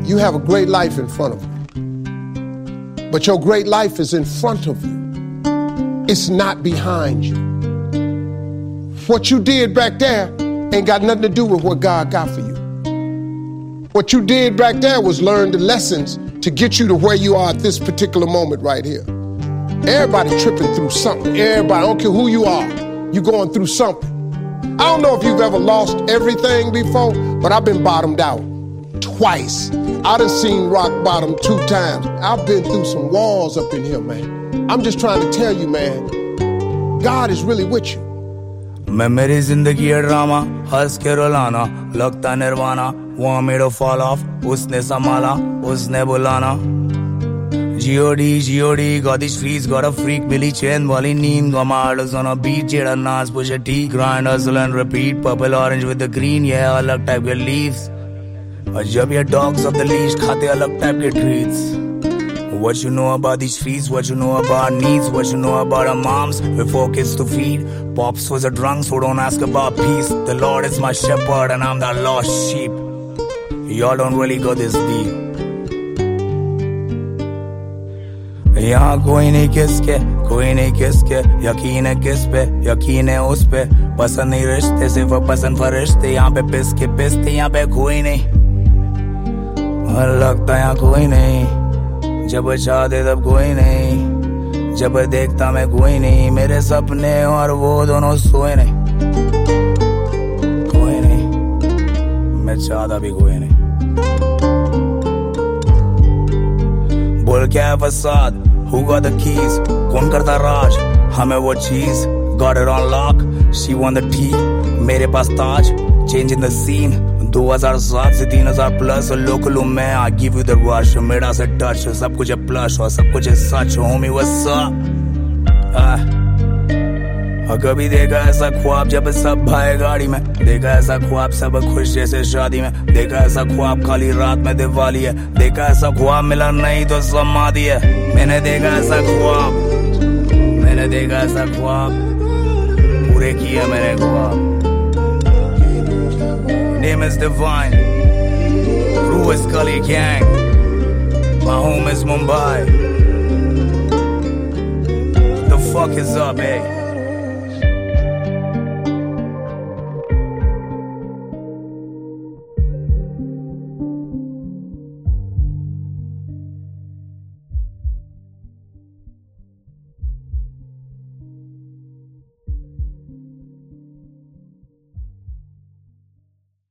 You have a great life in front of you. But your great life is in front of you. It's not behind you. What you did back there ain't got nothing to do with what God got for you. What you did back there was learn the lessons to get you to where you are at this particular moment right here. Everybody tripping through something. Everybody, I don't care who you are, you going through something. I don't know if you've ever lost everything before, but I've been bottomed out twice. I done seen rock bottom 2 times. I've been through some walls up in here, man. I'm just trying to tell you, man, God is really with you. मैं मेरी जिंदगी है drama, हंस के रुलाना, लगता nirvana, want me to fall off, उसने संभाला, उसने बुलाना. G.O.D, got these streets, got a freak, Billy Chain, वाली नींद, got my artists on a beat, जेड़ा नाच, push a T, grind, hustle and repeat, purple orange with the green, yeah, अलग type के leaves. और जब ये dogs of the leash खाते अलग type के treats. What you know about these streets, what you know about needs, what you know about our moms, with 4 kids to feed. Pops was a drunk, so don't ask about peace. The Lord is my shepherd and I'm the lost sheep. Y'all don't really go this deep. यहाँ कोई नहीं किसके, कोई नहीं किसके, यकीन है किस पे, यकीन है उस पे, पसंद नहीं रिश्ते, सिर्फ पसंद फरिश्ते, यहाँ पे पिसके पिसते, यहाँ पे कोई नहीं, लगता यहाँ कोई नहीं, जब चाहते तब कोई नहीं, जब देखता मैं कोई नहीं, मेरे सपने और वो दोनों सोए नहीं, कोई नहीं, मैं चाहता भी कोई नहीं. बोल क्या है फसाद, who got the keys, कौन करता राज, हमें वो चीज, got it on lock, she won the tea, मेरे पास ताज, change in the scene, 2007 से 3000 प्लस, लोकल हूँ मैं, I give you the rush, मेरा से टच, सब कुछ है प्लस, और सब कुछ है सच, homie what's up. और कभी देखा ऐसा ख्वाब जब सब भाई गाड़ी में, देखा ऐसा ख्वाब सब खुश जैसे शादी में, देखा ऐसा ख्वाब खाली रात में दिवाली है, देखा ऐसा ख्वाब मिला नहीं तो समाधि है. मैंने देखा ऐसा ख्वाब, मैंने देखा ऐसा ख्वाब, पूरे किया मैंने ख्वाब. Name is Divine, crew is Gully Gang, my home is Mumbai. What the fuck is up, eh?